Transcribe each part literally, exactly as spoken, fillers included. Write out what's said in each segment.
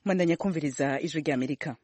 Mwandanya kumviriza ijwi rya Amerika.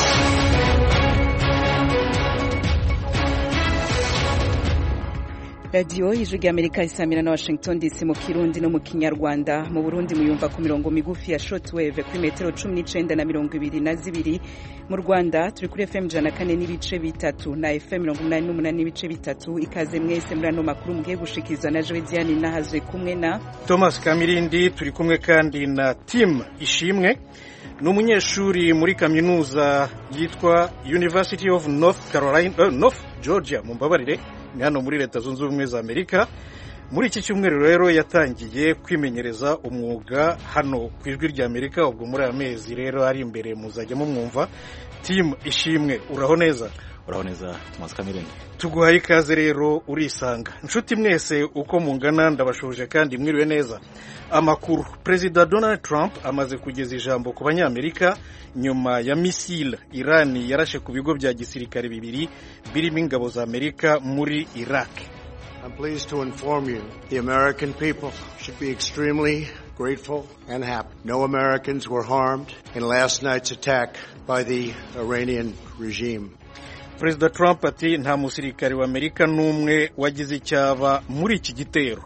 Radio ijwi rya Amerika isamira na Washington D C mu Kirundi no mu Kinyarwanda. Mu Burundi muyumva ku mirongo migufi ya shortwave kuri metero cumi n'icenda na mirongo ibiri na zibiri. Mu Rwanda turi kuri F M ijana na kane n'ibice bitatu na F M mirongo umunani n'umunani n'ibice bitatu. Ikaze mwese muri ano makuru mugiye gushikizwa na Joe Diane nahazwe kumwe na Thomas Kamirindi. Turi kumwe kandi na Tim Ishimwe, n'umunyeshuri muri kaminuza yitwa University of North Carolina, uh, North Georgia mu mbabarire, ni hano muri Leta Zunze Ubumwe za Amerika. Muri iki cyumweru rero yatangiye kwimenyereza umwuga hano ku ijwi rya Amerika. Ubwo muri amezi rero ari imbere muzajya mumwumva. Tim Ishimwe, uraho neza? Uraho neza Thomas Kamirindi. Tuguhaye ikaze rero urisanga. Nshuti mwese uko mungana ndabashuje kandi mwiriwe neza. Amakuru: President Donald Trump amaze kugeza ijambo ku banyamerika nyuma ya missile Iran yarashe ku bigo bya gisirikare bibiri birimo ingabo za Amerika muri Iraq. I'm pleased to inform you the American people should be extremely grateful and happy. No Americans were harmed in last night's attack by the Iranian regime. President Trump ati nta musirikare wa Amerika n'umwe wagize icyaba muri iki gitero.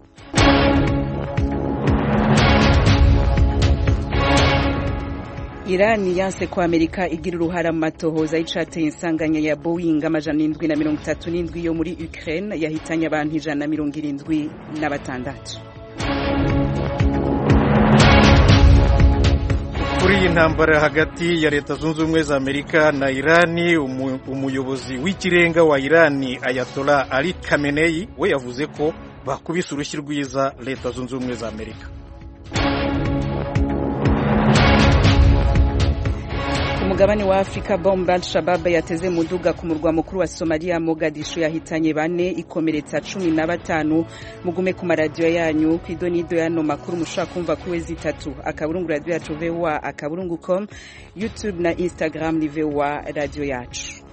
Iran yanse ko Amerika igira uruhara mu matohoza y'icateye insanganya ya Boeing amajana indwi na mirongo itatu n'indwi yo muri Ukraine yahitanye abantu ijana na mirongo irindwi na batandatu. Kuri iyi ntambara hagati ya Leta Zunze Ubumwe za Amerika na Irani, umu, umuyobozi w'ikirenga wa Irani Ayatollah Ali Khamenei we yavuze ko bakubise urushyi rwiza Leta Zunze Ubumwe za Amerika. Umugabane wa Afrika, bombe Al-Shabaab yateze muduga ku murwa mukuru wa Somalia Mogadishu yahitanye bane ikomeretsa cumi na batanu. Mugume ku maradiyo yanyu kwidonido yano makuru mushaka kumva kuri wezi itatu akaburungu radio yacu V O A akaburungu com, YouTube na Instagram ni V O A radio yacu.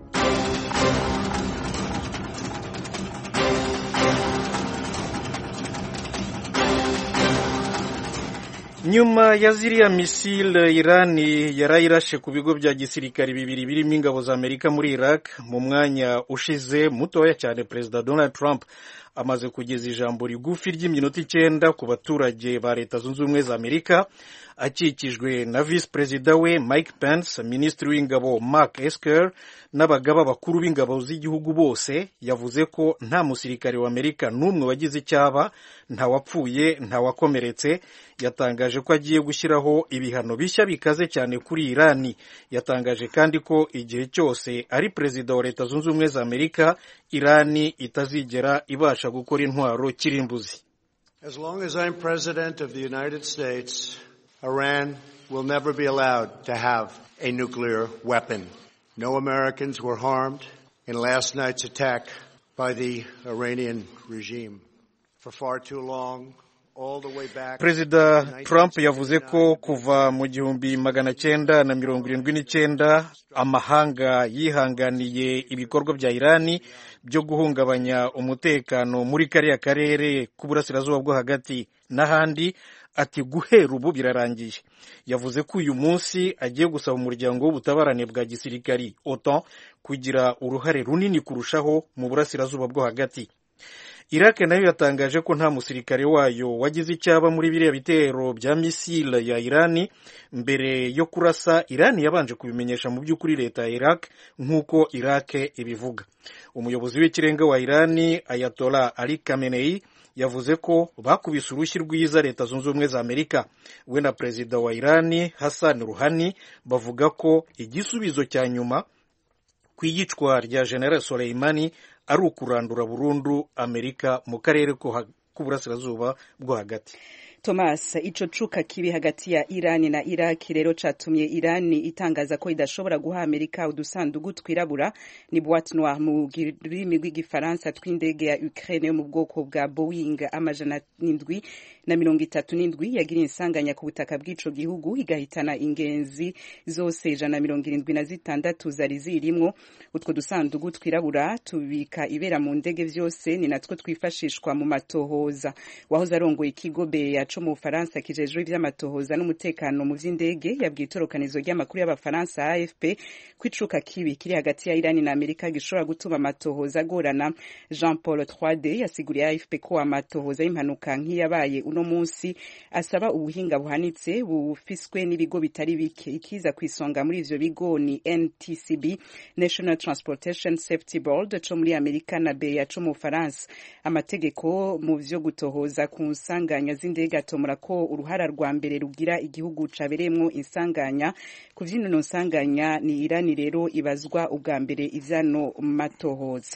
Nyuma ya ziriya misile Irani yarayirashe ku bigo bya gisirikare bibiri birimo ingabo za Amerika muri Iraq mu mwanya ushize mutoya cyane, President Donald Trump amaze kugeza ijambo rigufi ry'iminota icyenda ku baturage ba Leta Zunze Ubumwe za Amerika, akikijwe na Vice President we Mike Pence, Minisitiri w'ingabo Mark Esper n'abagaba bakuru b'ingabo z'igihugu bose. Yavuze ko nta musirikare wa Amerika n'umwe wagize icyaba, nta wapfuye, nta wakomeretse. Yatangaje ko agiye gushyiraho ibihano bishya bikaze cyane kuri Irani. Yatangaje kandi ko igihe cyose ari Perezida wa Leta Zunze Ubumwe za Amerika, Irani itazigera ibasha gukora intwaro kirimbuzi. As long as I'm President of the United States, Iran will never be allowed to have a nuclear weapon. No Americans were harmed in last night's attack by the Iranian regime. For far too long, all the way back. Perezida Trump yavuze ko kuva mu gihumbi magana cyenda na mirongo irindwi n'icyenda amahanga yihanganiye ibikorwa bya Irani byo guhungabanya umutekano muri kariya karere k'uburasirazuba bwo hagati n'ahandi. Ati guhera ubu birarangiye. Yavuze ko uyu munsi agiye gusaba umuryango w'ubutabarane bwa gisirikari OTAN kugira uruhare runini kurushaho mu burasirazuba bwo hagati. Iraq nayo yatangaje ko nta musirikare wayo wagize icyaba muri biriya bitero bya misile ya Irani. Mbere yo kurasa, Irani yabanje kubimenyesha mu by'ukuri leta ya Iraq nk'uko Iraq ibivuga. Umuyobozi w'ikirenga wa Irani Ayatollah Ali Khamenei yavuze ko bakubise urushyi rwiza Leta Zunze Ubumwe za Amerika. We na Perezida wa Irani Hassan Rouhani bavuga ko igisubizo cya nyuma ku iyicwa rya General Soleimani ari ukurandura burundu Amerika mu karere k'uburasirazuba bwo hagati. Thomas, ico cuka kibi hagati ya Irani na Iraq rero catumye Irani itangaza ko idashobora guha Amerika udusandugu twirabura, ni boîte noire mu rurimi rw'igifaransa, tw'indege ya Ukraine yo mu bwoko bwa Boeing amajana indwi na mirongo itatu n'indwi yagira insanganya ku butaka bw'ico gihugu igahitana ingenzi zose ijana na mirongo irindwi na zitandatu zari zirimwo. Utwo dusandugu twirabura tubika ibera mu ndege vyose, ni natwo twifashishwa mu matohoza. Wahoze arongoye ikigo B co mu Bufaransa kijejwe ivy'amatohoza n'umutekano mu vy'indege yabwiye itorokanizo ry'amakuru y'abafaransa A F P kwicuka kibi kiri hagati ya Iran na Amerika gishobora gutuma amatohoza agorana. Jean Paul trois D yasiguriye A F P ko amatohoza y'impanuka nk'iyabaye uno munsi asaba ubuhinga buhanitse bufiswe n'ibigo bitari bike. Ikiza kwisonga muri ivyo bigo ni N T C B, National Transportation Safety Board co muri Amerika na B A co mu Bufaransa. Amategeko mu vyo gutohoza ku nsanganya z'indege atomora ko uruhara rwa mbere rugira igihugu cabereyemwo insanganya. Ku vyino nsanganya ni Iran rero ibazwa ubwa mbere ivyano matohoza.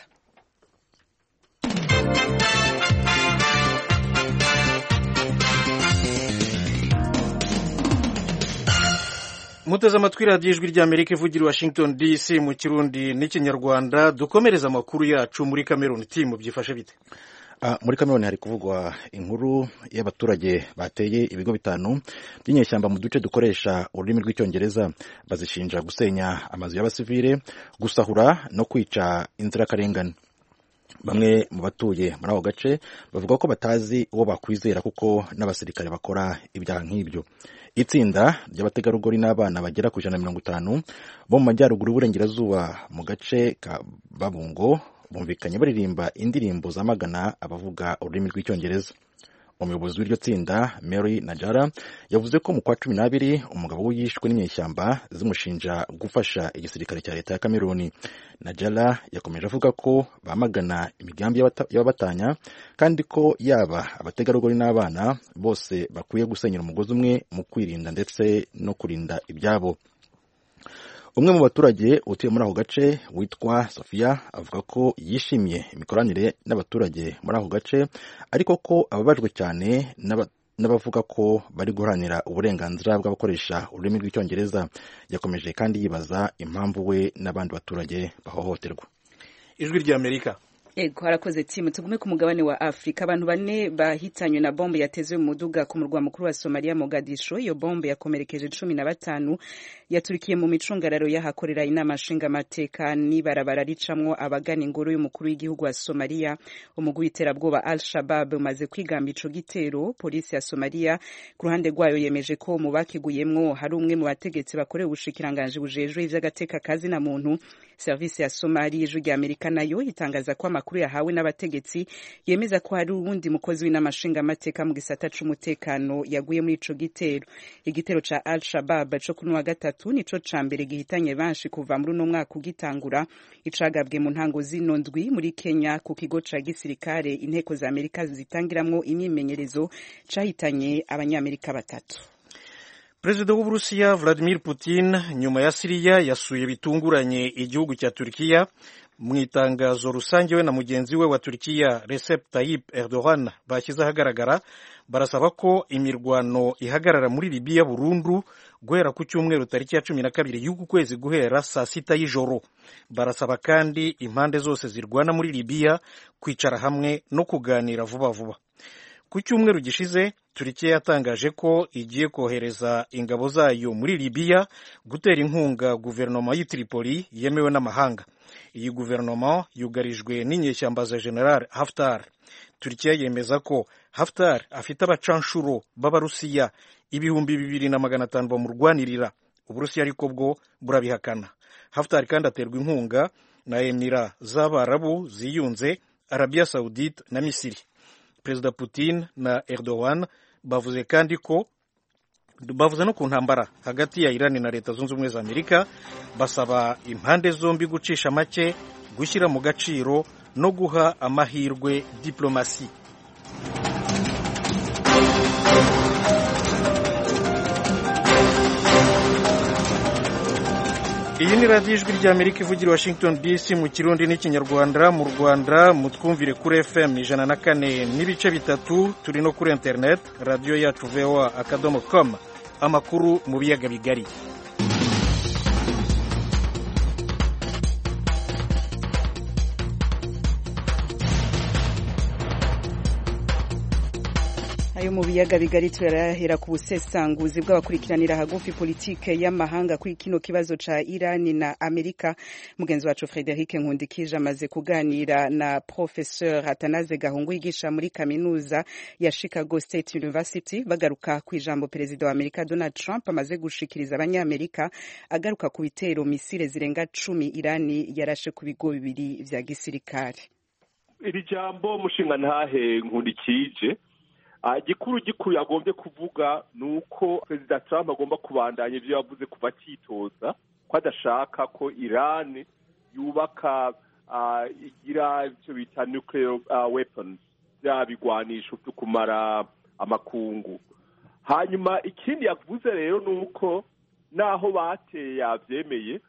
Muteze amatwi radiyo ijwi ry'Amerika ivugira i Washington D C mu Kirundi n'ikinyarwanda. Dukomereza amakuru yacu muri Cameroon. Timu byifashe bite? Uh, muri Cameroon hari kuvugwa inkuru y'abaturage bateye ibigo bitanu by'inyeshyamba mu duce dukoresha ururimi rw'icyongereza, bazishinja gusenya amazu y'abasivile, gusahura no kwica inzirakarengane. Bamwe mu batuye muri ako gace bavuga ko batazi uwo bakwizera kuko n'abasirikare bakora ibyaha nk'ibyo. Itsinda ry'abategarugori n'abana bagera ku ijana na mirongo itanu bo mu majyaruguru y'uburengerazuba mu gace ka Babungo bumvikanye baririmba indirimbo zamagana abavuga ururimi rw'icyongereza. Umuyobozi w'iryo tsinda Mary Najara yavuze ko mu kwa cumi n'abiri umugabo we yishwe n'inyeshyamba zimushinja gufasha igisirikare cya leta ya Cameroon. Najara yakomeje avuga ko bamagana imigambi y'ababatanya kandi ko yaba abategarugori n'abana bose bakwiye gusenyera umugozi umwe mu kwirinda ndetse no kurinda ibyabo. Umwe mu baturage utuye muri ako gace witwa Sofia avuga ko yishimiye imikoranire n'abaturage muri ako gace, ariko ko ababajwe cyane n'abavuga ko bari guharanira uburenganzira bw'abakoresha ururimi rw'icyongereza. Yakomeje kandi yibaza impamvu we n'abandi baturage bahohoterwa. Ijwi ry'Amerika. Ego harakoze timu. Tugume ku mugabane wa Afrika. Abantu bane bahitanywe na bombe yatezwe mu muduga ku murwa mukuru wa Somalia Mogadisho. Iyo bombe yakomerekeje cumi na batanu yaturikiye mu micungararo y'ahakorera inama nshingamateka n'ibarabara ricamwo abagana ingoro y'umukuru w'igihugu wa Somalia. Umugwi w'iterabwoba Al-Shabaab umaze kwigamba ico gitero. Polisi ya Somalia ku ruhande rwayo yemeje ko mu bakiguyemwo hari umwe mu bategetsi bakorera ubushikiranganje bujejwe ivy'agateka kazi na muntu. Service ya Somalia ijwi ry'Amerika nayo itangaza ko amakuru yahawe n'abategetsi yemeza ko hari uwundi mukozi w'inamashinga amateka mu gisata c'umutekano yaguye muri ico gitero. Igitero ca Al-Shabaab co kuno wa gatatu nico ca mbere gihitanye banshi kuva muri uno mwaka ugitangura. Icagabwe mu ntango zino ndwi muri Kenya ku kigo ca gisirikare inteko za Amerika zitangiramwo imyimenyerezo cahitanye abanyamerika batatu. Perezida w'Uburusiya Vladimir Putin nyuma ya Syria yasuye bitunguranye igihugu cya Turkiya. Mu itangazo rusange we na mugenzi we wa Turkiya Recep Tayyip Erdogan bashyize ahagaragara, barasaba ko imirwano ihagarara muri Libya burundu guhera ku cyumweru tariki ya cumi na kabiri y'uku kwezi guhera saa sita y'ijoro. Barasaba kandi impande zose zirwana muri Libya kwicara hamwe no kuganira vuba vuba. Ku cyumweru gishize Turkiya yatangaje ko igiye kohereza ingabo zayo muri Libya gutera inkunga guverinoma y'i Tripoli yemewe n'amahanga. Iyi guverinoma yugarijwe n'inyeshyamba za General Haftar. Turkiya yemeza ko Haftar afite abacanshuro b'Abarusiya ibihumbi bibiri na magana atanu bamurwanirira. Uburusiya ariko bwo burabihakana. Haftar kandi aterwa inkunga na Emira z'Abarabu ziyunze, Arabia Saudite na Misiri. Perezida Putin na Erdogan bavuze kandi ko bavuze no ku ntambara hagati ya Iran na Leta Zunze Ubumwe za Amerika, basaba impande zombi gucisha make, gushyira mu gaciro no guha amahirwe diplomasi. Iyi ni radiyo ijwi ry'Amerika ivugira Washington D C mu Kirundi n'ikinyarwanda. Mu Rwanda mutwumvire kuri F M ijana na kane n'ibice bitatu, turi no kuri internet radiyo yacu V O A akadomo com. Amakuru mu biyaga bigari. ayo mu biyaga bigari turahera ku busesanguzi bw'abakurikiranira hagufi politike y'amahanga kuri kino kibazo ca Irani na Amerika. Mugenzi wacu Frederic Nkundikije amaze kuganira na Professeur Atanaze Gahungu yigisha muri kaminuza ya Chicago State University, bagaruka ku ijambo Perezida wa Amerika Donald Trump amaze gushikiriza abanyamerika, agaruka ku bitero misile zirenga cumi Irani yarashe ku bigo bibiri vya gisirikare. Iri jambo mushinga ntahe Nkundikije gikuru gikuru yagombye kuvuga nuko Perezida Trump agomba kubandanya ivyo yavuze kuva cyitoza ko adashaka ko Iran yubaka igira icyo bita nuclear weapons byabigwanisho byo kumara amakungu. Hanyuma ikindi yavuze rero nuko naho bateye yavyemeye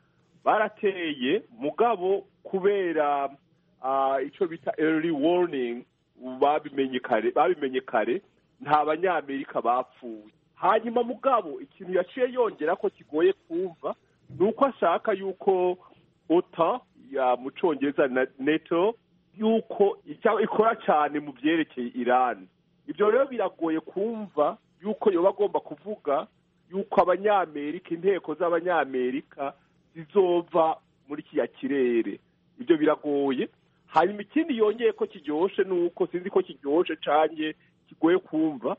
barateye mugabo kubera icyo bita early warning babimenye kare babimenye kare nta banyamerika bapfuye. Hanyuma mugabo ikintu yaciye yongera ko kigoye kumva nuko ashaka yuko OTAN ya mucongereza na NATO yuko ikora cyane mu byerekeye Iran. Ibyo rero biragoye kumva yuko yoba agomba kuvuga yuko abanyamerika inteko z'abanyamerika zizova muri kiya kirere. Ibyo biragoye. Hanyuma ikindi yongeye ko kiryoshe nuko sinzi ko kiryoshe canye kigoye kumva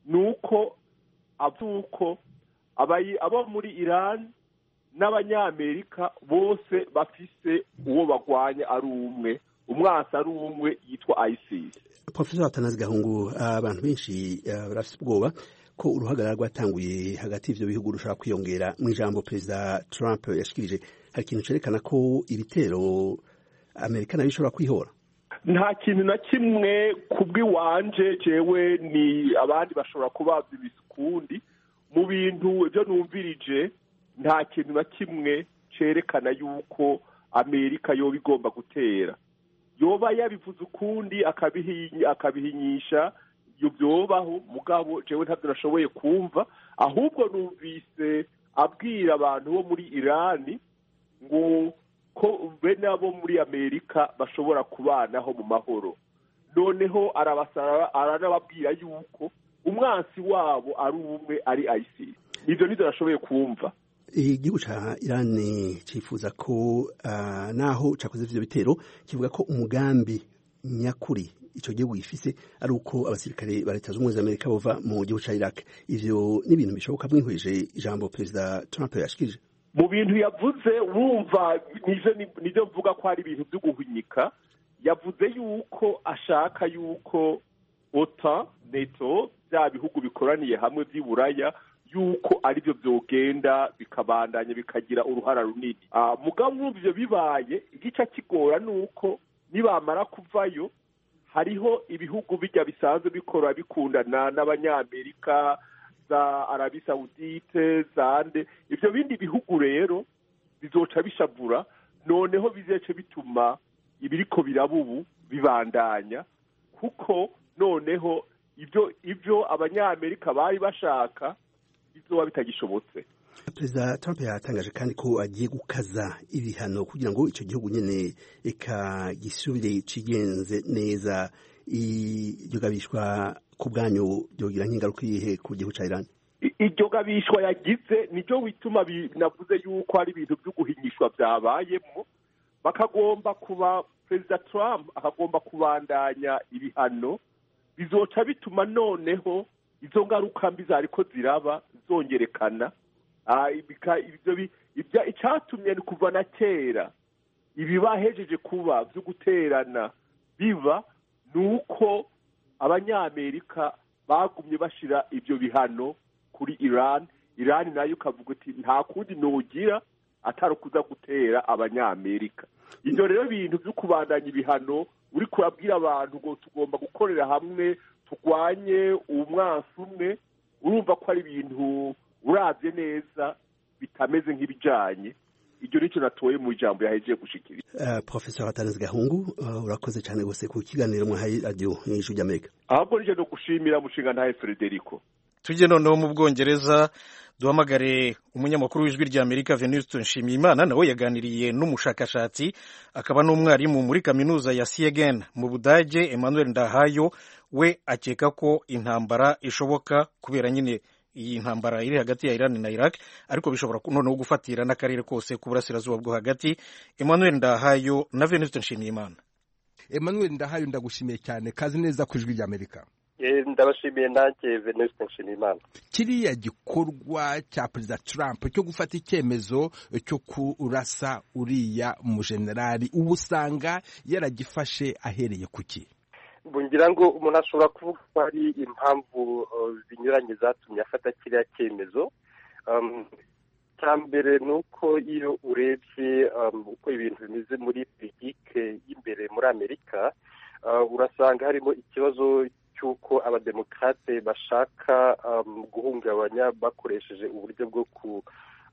nuko avuko abayi abo muri Iran n'abanyamerika bose bafise uwo bagwanya ari umwe, umwasa ari umwe yitwa ISIS. Professor Atanaze Gahungu, abantu benshi barafite ubwoba ko uruhagarara rwatanguye hagati y'ivyo bihugu rushaka kwiyongera. Mu ijambo Perezida Trump yashikirije hari ikintu cerekana ko ibitero Amerika nayo ishobora kwihora? Nta kintu na kimwe kubwiwanje jewe ni abandi bashobora kubavya ibisukundi mu bintu byo numvirije. Nta kintu na kimwe cerekana yuko Amerika yoba igomba gutera. Yoba yabivuze ukundi akabihinya akabihinyisha iyo byobaho mugabo jewe ntabwo nashoboye kumva, ahubwo numvise abwira abantu bo muri Irani ngo ko bene abo muri Amerika bashobora kubanaho mu mahoro. Noneho arabasara aranababwira yuko umwansi wabo ari umwe ari ISIS. Ivyo nizo nashoboye kumva. Igihugu ca Iran cifuza ko uh, naho cakoze ivyo bitero kivuga ko umugambi nyakuri ico gihugu gifise ari uko abasirikare ba Leta z'Ubumwe z'Amerika bova mu gihugu ca Iraq. Ivyo ni ibintu bishoboka mwihweje ijambo Perezida Trump yashikije? Mu bintu yavuze wumva nije nije mvuga ko ari ibintu byo guhunyika. Yavuze yuko ashaka yuko OTAN, NATO, bya bihugu bikoraniye hamwe by'Iburaya yuko ari byo byogenda bikabandanya bikagira uruhara runini. Ah, mugabo mwumva ivyo bibaye igica kigora nuko nibamara kuvayo hariho ibihugu bijya bisanzwe bikora bikundana n'abanyamerika za Arabi Saudite zande. Ivyo bindi bihugu rero bizoca bishavura, noneho bizece bituma ibiriko birabubu bibandanya kuko noneho ivyo ivyo abanyamerika bari bashaka bizoba bitagishobotse. Perezida Trump yatangaje kandi ko agiye gukaza ibihano kugira ngo ico gihugu nyene eka gisubire cigenze neza. Iryo gabishwa ku bwanyu byogira nk'ingaruka yihe ku gihugu ca Iran? Iryo gabishwa yagize nico bituma navuze yuko ari ibintu byo guhinyishwa byabayemo. Bakagomba kuba Perezida Trump akagomba kubandanya ibihano bizoca bituma noneho izo ngaruka mbi zariko ziraba zongerekana. Ah, ibika ibyo ibya icyatumye kuva na kera ibibahejeje kuba byo guterana biba nuko abanyamerika bagumye bashira ibyo bihano kuri Iran. Iran nayo kavuga ati nta kundi nogira atari kuza gutera abanyamerika. Ibyo rero bintu byo kubandanya ibihano uri kurabwira abantu ngo tugomba gukorera hamwe tugwanye umwansi umwe, urumva ko ari ibintu uravye neza bitameze nk'ibijanye. Iryo nico natoye mu ijambo yahejeje gushikiriza. Uh, Professor Atanaze Gahungu, uh, urakoze cyane gose ku kiganiro mu hayi radio y'Ijwi ry'Amerika. Ahubwo nije no gushimira mushinga ntahe Frederico. tujye noneho mu Bwongereza duhamagare umunyamakuru w'ijwi ry'Amerika Venuste Nshimiyimana, nawe yaganiriye n'umushakashatsi akaba n'umwarimu muri kaminuza ya Siegen mu Budage, Emmanuel Ndahayo. We akeka ko intambara ishoboka kubera nyine iyi ntambara iri hagati ya Iran na Iraq, ariko bishobora noneho gufatira n'akarere kose ku burasirazuba bwo hagati. Emmanuel Ndahayo na Venuste Nshimiyimana. Emmanuel Ndahayo, ndagushimiye cyane, kazi neza ku ijwi ry'Amerika. Ndabashimiye nanjye Venuste Nshimiyimana. Kiriya gikorwa cya Perezida Trump cyo gufata icyemezo cyo kurasa uriya mujenerali, ubu usanga yaragifashe ahereye kuki? Ngira ngo umuntu ashobora kuvuga ko hari impamvu zinyuranye zatumye afata kiriya cyemezo. Cya mbere ni uko iyo urebye uko ibintu bimeze muri politike y'imbere muri Amerika, urasanga harimo ikibazo cy'uko abademokrate bashaka guhungabanya bakoresheje uburyo bwo ku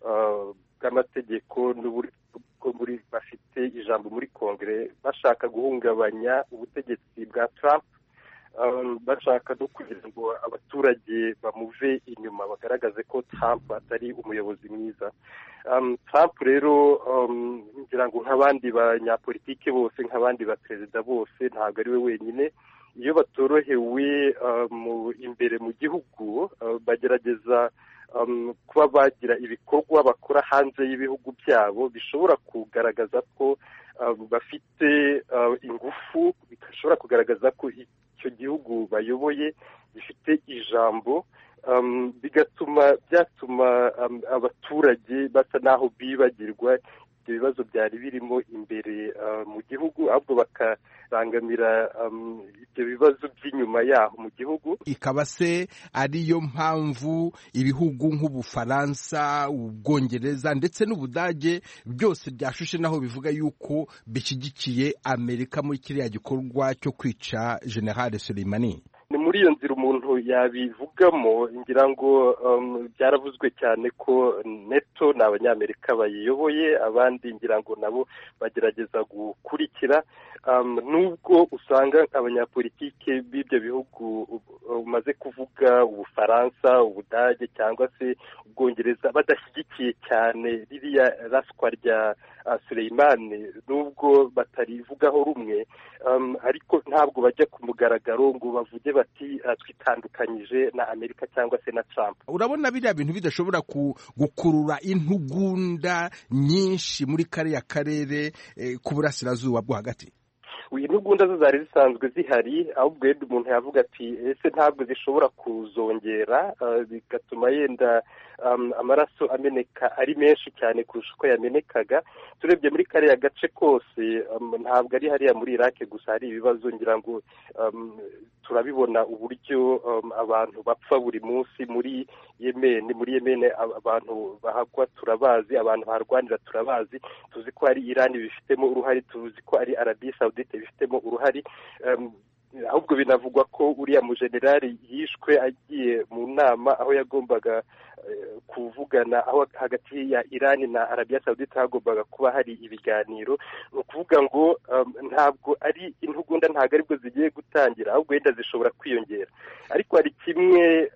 bw'amategeko n'uburyo muri bafite ijambo muri Kongere, bashaka guhungabanya ubutegetsi bwa Trump, bashaka no kugira ngo abaturage bamuve inyuma, bagaragaze ko Trump atari umuyobozi mwiza. Trump rero ngira ngo nk'abandi banyapolitike bose, nk'abandi baperezida bose, ntabwo ari we wenyine. Iyo batorohewe imbere mu gihugu, bagerageza kuba bagira ibikorwa bakora hanze y'ibihugu byabo bishobora kugaragaza ko bafite ingufu, bishobora kugaragaza ko icyo gihugu bayoboye gifite ijambo, bigatuma byatuma abaturage basa naho bibagirwa ibyo bibazo byari birimo imbere mu gihugu, ahubwo bakarangamira ibyo bibazo by'inyuma yaho mu gihugu. Ikaba se ariyo mpamvu ibihugu nk'Ubufaransa, Ubwongereza ndetse n'Ubudage byose byashushe naho bivuga yuko bishyigikiye Amerika muri kiriya gikorwa cyo kwica General Soleimani? Ni muri iyo nzira umuntu yabivugamo. Ngira ngo byaravuzwe cyane ko NATO ni Abanyamerika bayiyoboye, abandi ngira ngo nabo bagerageza gukurikira, nubwo usanga abanyapolitike b'ibyo bihugu umaze kuvuga, Ubufaransa, Ubudage cyangwa se Ubwongereza, badashyigikiye cyane ririya raswa rya Soleimani, nubwo batarivugaho rumwe, ariko ntabwo bajya ku mugaragaro ngo bavuge bati twitandukanyije na Amerika cyangwa se na Trump. Urabona biriya bintu bidashobora gukurura intugunda nyinshi muri kariya karere ku burasirazuba bwo hagati? Intugunda zo zari zisanzwe zihari, ahubwo yenda umuntu yavuga ati ese ntabwo zishobora kuzongera, bigatuma yenda amaraso ameneka ari menshi cyane kurusha uko yamenekaga. Turebye muri kariya gace kose, ntabwo ari hariya muri Iraq gusa hari ibibazo. Ngira ngo turabibona uburyo abantu bapfa buri munsi muri Yemen. Muri Yemen abantu bahagwa turabazi, abantu baharwanira turabazi, tuzi ko ari Iran bifitemo uruhare, tuzi ko ari Arabia Saudite bifitemo uruhare. Ahubwo binavugwa ko uriya mujenerali yishwe agiye mu nama aho yagombaga kuvugana, aho hagati ya Iran na Arabia Saudite hagombaga kuba hari ibiganiro. Ni ukuvuga ngo ntabwo ari intugunda, ntabwo aribwo zigiye gutangira, ahubwo yenda zishobora kwiyongera. Ariko hari kimwe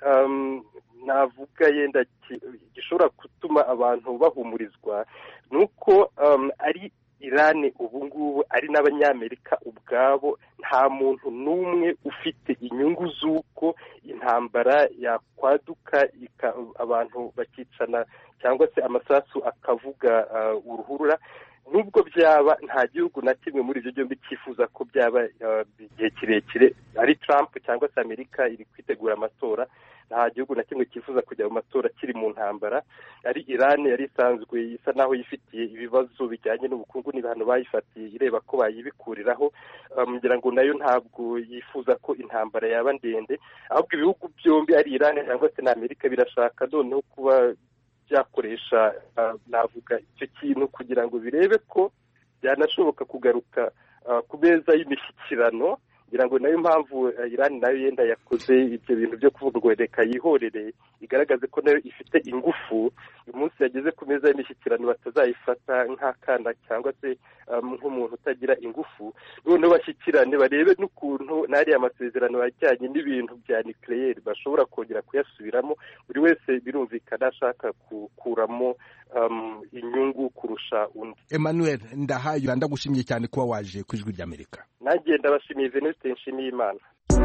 navuga yenda gishobora gutuma abantu bahumurizwa, ni uko ari Iran ubu ngubu ari n'Abanyamerika ubwabo, nta muntu n'umwe ufite inyungu z'uko intambara yakwaduka abantu bakicana cyangwa se amasasu akavuga uruhurura. Nubwo byaba, nta gihugu na kimwe muri ibyo byombi cyifuza ko byaba igihe kirekire. Ari Trump cyangwa se Amerika iri kwitegura amatora, nta gihugu na kimwe cyifuza kujya mu matora kiri mu ntambara. Ari Iran yari isanzwe isa naho yifitiye ibibazo bijyanye n'ubukungu n'ibihano bayifatiye, ireba ko bayibikuriraho. Ngira ngo nayo ntabwo yifuza ko intambara yaba ndende, ahubwo ibihugu byombi ari Iran cyangwa se na Amerika birashaka noneho kuba byakoresha navuga icyo kintu kugira ngo birebe ko byanashoboka kugaruka ku meza y'imishyikirano ngira ngo nayo mpamvu Iran nayo yenda yakoze ibyo bintu byo kuvuga ngo reka yihorere igaragaze ko nayo ifite ingufu uyu munsi yageze ku meza y'imishyikirano batazayifata nk'akana cyangwa se nk'umuntu utagira ingufu noneho bashyikirane barebe n'ukuntu n'ariya amasezerano ajyanye n'ibintu bya nucleaire bashobora kongera kuyasubiramo buri wese birumvikana ashaka gukuramo um, inyungu kurusha undi. Emmanuel Ndahayo ndagushimiye cyane kuba waje ku Ijwi ry'Amerika. Nanjye ndabashimiye Venuste nshimiye Imana.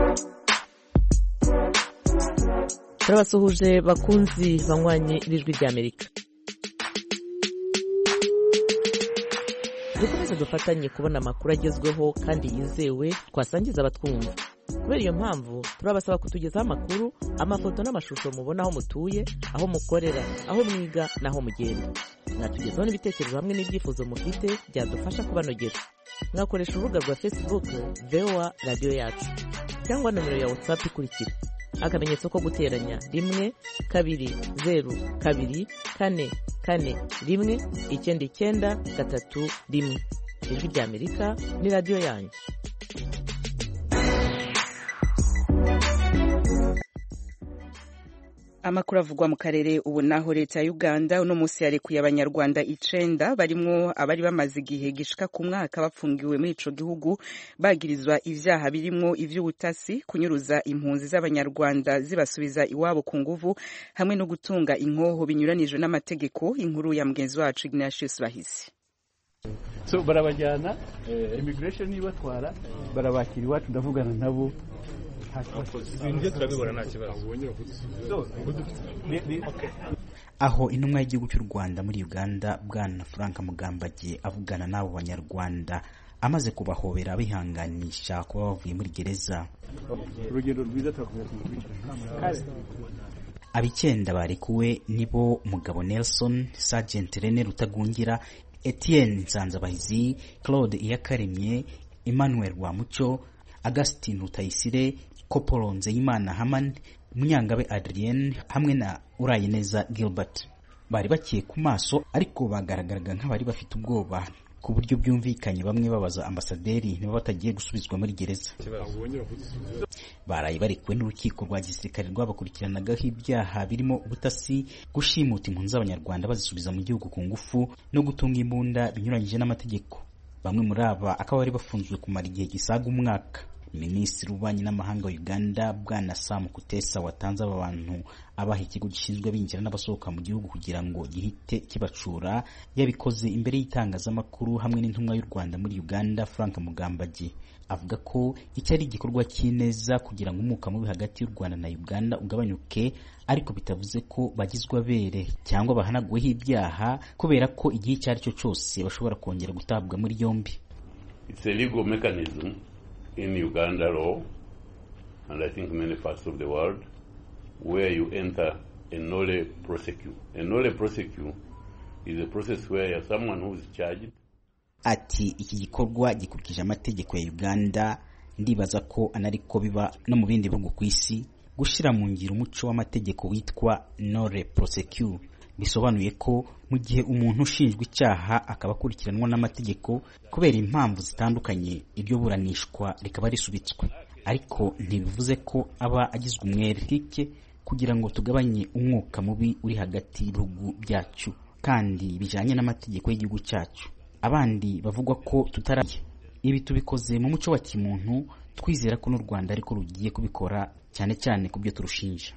Turabasuhuje bakunzi banywanye Ijwi ry'Amerika. Dukomeze dufatanye kubona amakuru agezweho kandi yizewe twasangiza abatwumva. Kubera iyo mpamvu turabasaba kutugezaho amakuru, amafoto n'amashusho mubona aho mutuye, aho mukorera, aho mwiga n'aho mugenda. Mwatugezaho n'ibitekerezo hamwe n'ibyifuzo mufite byadufasha kubanogera. Mwakoresha urubuga rwa Facebook V O A Radio Yacu cyangwa nomero ya WhatsApp ikurikira: akamenyetso ko guteranya rimwe kabiri zeru kabiri kane kane rimwe icyenda icyenda gatatu rimwe. Ijwi ry'Amerika ni radio yanyu. Amakuru avugwa mu karere ubu naho leta ya Uganda uno munsi yarekuye abanyarwanda icenda barimwo abari bamaze igihe gishika ku mwaka bafungiwe muri ico gihugu bagirizwa ivyaha birimwo ivy'ubutasi, kunyuruza impunzi z'abanyarwanda zibasubiza iwabo ku nguvu hamwe no gutunga inkoho binyuranije n'amategeko. Inkuru ya mugenzi wacu Ignatius Bahisi. So barabajyana eh, immigration ibatwara barabakira iwacu ndavugana nabo aho intumwa y'igihugu cy'u Rwanda muri Uganda Bwana Frank Mugambage avugana n'abo banyarwanda amaze kubahobera bihanganisha kuba bavuye muri gereza. Urugendo rwiza turakomeza. Ab'icyenda barekuwe nibo Mugabo Nelson, Sergeant René Rutagungira, Etienne Nsanzabahizi, Claude Iyakaremye, Emmanuel Rwamucyo, Augustin Rutayisire, Kopolo Nzeyimana Haman, Munyangabe Adrienne hamwe na Urayineza Gilbert. Bari bakiye ku maso ariko bagaragaraga nk'abari bafite ubwoba ku buryo byumvikanye bamwe babaza ambasaderi niba batagiye gusubizwa muri gereza. Baraye barekuwe n'urukiko rwa gisirikare rwabakurikiranaga ibyaha birimo ubutasi, gushimuta impunzi z'abanyarwanda bazisubiza mu gihugu ku ngufu no gutunga imbunda binyuranyije n'amategeko. Bamwe muri aba akaba bari bafunzwe kumara igihe gisaga umwaka. Minisitiri w'ububanyi n'amahanga wa Uganda Bwana Sam Kutesa watanze aba bantu abaha ikigo gishinzwe binjira n'abasohoka mu gihugu kugira ngo gihite kibacura yabikoze imbere y'itangazamakuru hamwe n'intumwa y'u Rwanda muri Uganda Frank Mugambage. Avuga ko iki ari igikorwa cy'ineza kugira ngo umwuka mubi hagati y'u Rwanda na Uganda ugabanyuke, ariko bitavuze ko bagizwe abere cyangwa bahanaguweho ibyaha kubera ko igihe icyo ari cyo cyose bashobora kongera gutabwa muri yombi. It's a legal mechanism in Uganda law, and I think many parts of the world, where you enter a nolle prosequi. A nolle prosequi is a process where someone who is charged. Ati iki gikorwa gikurikije amategeko ya Uganda, ndibaza ko anariko biba no mu bindi bihugu ku isi, gushira mu ngiro umuco w'amategeko witwa nolle prosequi. Bisobanuye ko mu gihe umuntu ushinjwa icyaha akaba akurikiranwa n'amategeko kubera impamvu zitandukanye, iryo buranishwa rikaba risubitswe, ariko ntibivuze ko aba agizwe umwere tike kugira ngo tugabanye umwuka mubi uri hagati y'ibihugu byacu kandi bijanye n'amategeko y'igihugu cyacu. Abandi bavugwa ko tutaraye. Ibi tubikoze mu muco wa kimuntu, twizera ko n'u Rwanda ariko rugiye kubikora cyane cyane kubyo turushinja.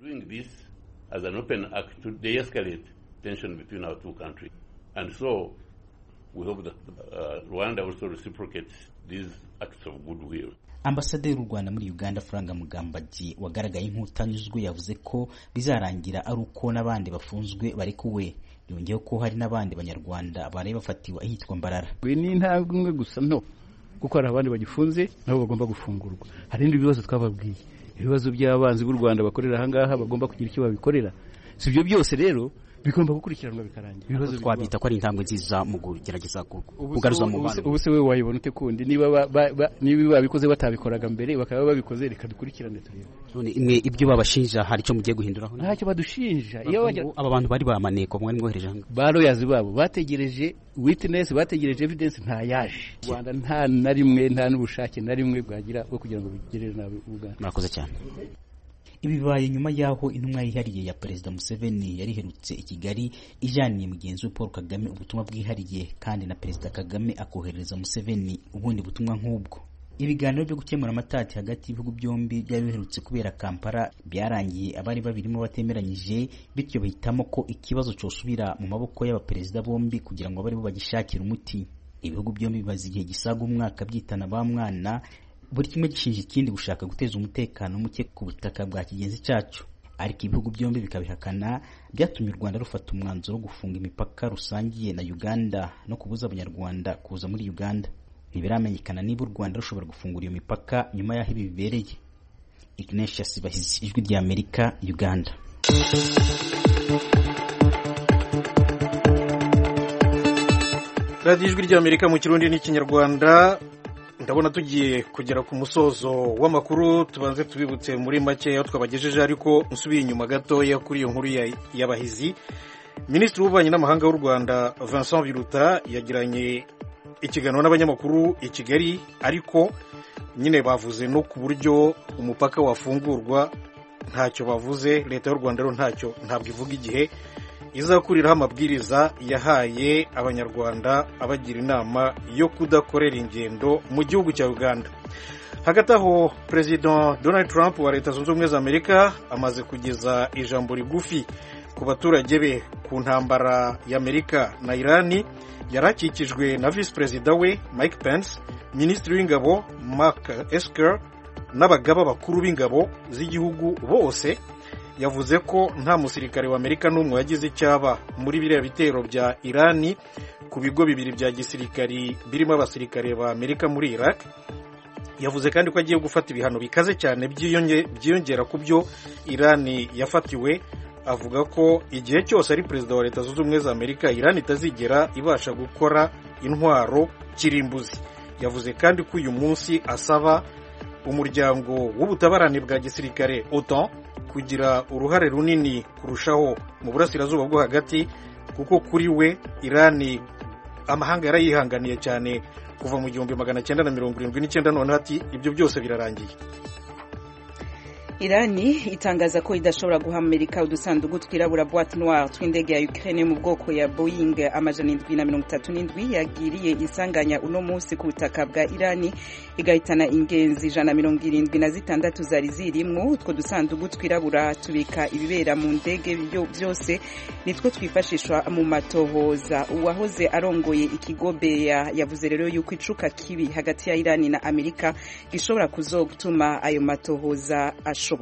As an open act to de-escalate tension between our two countries. And so we hope that uh, Rwanda also reciprocates these acts of goodwill. Ambasaderi w'u Rwanda muri Uganda Frank Mugambage wagaragaye nk'utanyuzwe yavuze ko bizarangira ari uko n'abandi bafunzwe bari kuwe. Yongeyeho ko hari n'abandi banyarwanda bari bafatiwe ahitwa Mbarara. We ni ntabwo umwe gusa no, kuko hari abandi bagifunze nabo bagomba gufungurwa. Hari indi bibazo twababwiye, ibibazo by'abanzi b'u Rwanda bakorera aha ngaha bagomba kugira icyo babikorera. Sibyo byose rero bigomba gukurikiranwa bikarangira ibibazo twabita ko ari intambwe nziza mu kugerageza kugaruza mu bana ubu se we wayibona ute kundi niba niba babikoze batabikoraga mbere bakaba babikoze reka dukurikirane turebe none imwe ibyo babashinja hari cyo mugiye guhinduraho ntacyo badushinja iyo aba bantu bari bamaneko mwari mwohereje hanga ba lawyers babo bategereje witness bategereje evidence nta yaje Rwanda nta na rimwe nta n'ubushake na rimwe bwagira bwo kugira ngo bigerere nabi Uganda. Murakoze cyane. Ibi bibaye nyuma yaho intumwa yihariye ya Perezida Museveni yari iherutse i Kigali ijaniye mugenzi we Paul Kagame ubutumwa bwihariye kandi na Perezida Kagame akohereza Museveni ubundi butumwa nk'ubwo. Ibiganiro byo gukemura amatati hagati y'ibihugu byombi byari biherutse kubera Kampala byarangiye abari babirimo batemeranyije bityo bahitamo ko ikibazo cyosubira mu maboko y'abaperezida bombi kugira ngo bari bo bagishakira umuti. Ibihugu byombi bibaze igihe gisaga umwaka byitana ba mwana buri kimwe gishinja ikindi gushaka guteza umutekano muke ku butaka bwa kigenzi cyacu, ariko ibihugu byombi bikabihakana byatumye u Rwanda rufata umwanzuro wo gufunga imipaka rusangiye na Uganda no kubuza abanyarwanda kuza muri Uganda. Ntibiramenyekana niba u Rwanda rushobora gufungura iyo mipaka nyuma y'aho ibi bibereye. Ignatius Bahizi, Ijwi rya Amerika, Uganda. Radio Ijwi rya Amerika mu Kirundi n'Ikinyarwanda. Ndabona tugiye kugera ku musozo w'amakuru, tubanze tubibutse muri make aho twabagejeje, ariko nsubiye inyuma gatoya kuri iyo nkuru y'abahizi. Minisitiri w'Ububanyi n'Amahanga w'u Rwanda Vincent Biruta yagiranye ikiganiro n'abanyamakuru i Kigali, ariko nyine bavuze no ku buryo umupaka wafungurwa ntacyo bavuze. Leta y'u Rwanda rero ntacyo ntabwo ivuga igihe izakuriraho amabwiriza yahaye abanyarwanda abagira inama yo kudakorera ingendo mu gihugu cya Uganda. Hagati aho President Donald Trump wa Leta Zunze Ubumwe za Amerika amaze kugeza ijambo rigufi ku baturage be ku ntambara ya Amerika na Irani. Yarakikijwe na Vice President we Mike Pence, Minisitiri w'Ingabo Mark Esper n'abagaba bakuru b'ingabo z'igihugu bose. Yavuze ko nta musirikare wa Amerika n'umwe yagize icyaba muri biriya bitero bya Irani ku bigo bibiri bya gisirikari birimo abasirikare ba Amerika muri Iraq. Yavuze kandi ko agiye gufata ibihano bikaze cyane byiyongera ku byo Irani yafatiwe. Avuga ko igihe cyose ari Perezida wa Leta Zunze Ubumwe za Amerika, Irani itazigera ibasha gukora intwaro kirimbuzi. Yavuze kandi ko uyu munsi asaba umuryango w'ubutabarane bwa gisirikare OTAN kugira uruhare runini kurushaho mu burasirazuba bwo hagati, kuko kuri we Irani amahanga yarayihanganiye cyane kuva mu gihumbi magana cyenda na mirongo irindwi n'icyenda, none ati ibyo byose birarangiye. Irani itangaza ko idashobora guha Amerika udusanduku twirabura boîte noire tw'indege ya Ukraine mu bwoko ya Boeing amajana indwi na mirongo itatu n'indwi yagiriye isanganya uno munsi ku butaka bwa Irani igahitana ingenzi ijana na mirongo irindwi na zitandatu zari zirimwo. Utwo dusanduku twirabura tubika ibibera mu ndege byose, nitwo twifashishwa mu matohoza. Uwahoze arongoye ikigo Beya yavuze rero yuko icuka kibi hagati ya Irani na Amerika gishobora kuzogutuma ayo matohoza ashoboka.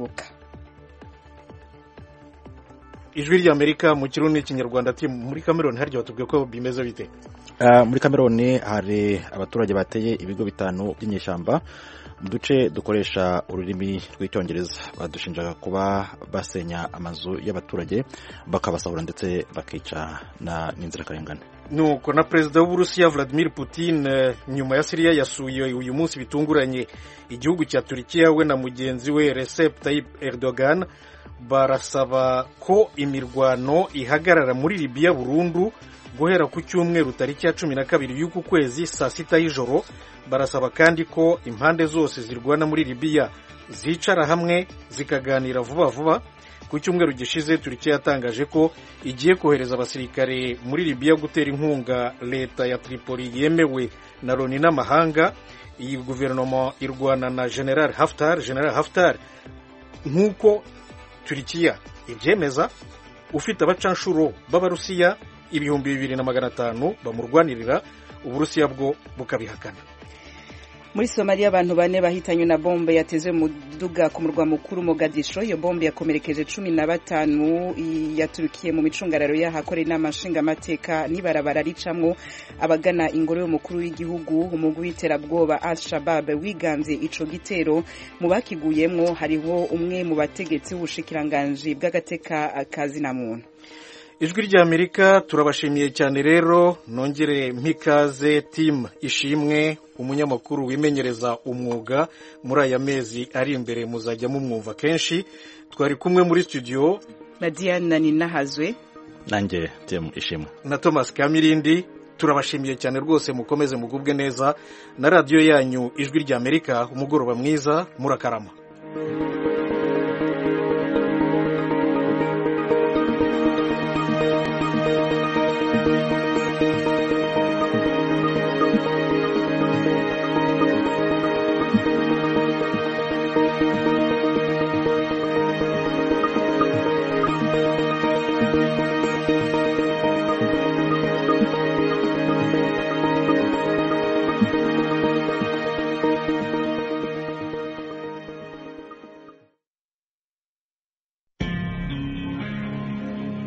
Ijwi rya Amerika mu Kirundi n'Ikinyarwanda. Ati muri Cameroon haryo batubwiye ko bimeze bite? Uh, muri Cameroon hari abaturage bateye ibigo bitanu by'inyeshyamba mu duce dukoresha ururimi rw'Icyongereza. Badushinjaga kuba basenya amazu y'abaturage bakabasahura ndetse bakica na n'inzirakarengane. Nuko na Perezida w'Uburusiya Vladimir Putin nyuma ya Syria yasuye uyu munsi bitunguranye igihugu cya Turkiya. We na mugenzi we Recep Tayyip Erdogan barasaba ko imirwano ihagarara muri Libya burundu guhera ku cyumweru tariki ya cumi na kabiri y'uku kwezi saa sita y'ijoro. Barasaba kandi ko impande zose zirwana muri Libya zicara hamwe zikaganira vuba vuba. Ku cyumweru gishize Turkiya yatangaje ko igiye kohereza abasirikare muri Libya gutera inkunga leta ya Tripoli yemewe na Loni n'amahanga. Iyi guverinoma irwana na General Haftar General Haftar nk'uko Turkiya ibyemeza, ufite abacanshuro b'Abarusiya ibihumbi bibiri na magana atanu bamurwanirira, Uburusiya bwo bukabihakana. Muri Somalia abantu bane bahitanywe na bombe yatezwe mu duga ku murwa mukuru Mogadisho. Iyo bombe yakomerekeje cumi na batanu yaturukiye mu micungararo y'ahakore n'amashinga amateka n'ibarabara ricamwo abagana ingoro y'umukuru w'igihugu. Umugwi w'iterabwoba Al-Shabaab wiganze ico gitero. Mu bakiguyemwo hariho umwe mu bategetsi b'ubushikiranganje bw'agateka kazi na muntu. ijwi ry'Amerika turabashimiye cyane rero nongere mpikaze team ishimwe umunyamakuru wimenyereza umwuga muri aya mezi ari imbere muzajya mumwumva kenshi twari kumwe muri studio na Diana Ninahazwe nanjye team ishimwe na Thomas Kamirindi turabashimiye cyane rwose mukomeze mugubwe neza na radio yanyu ijwi ry'Amerika umugoroba mwiza murakarama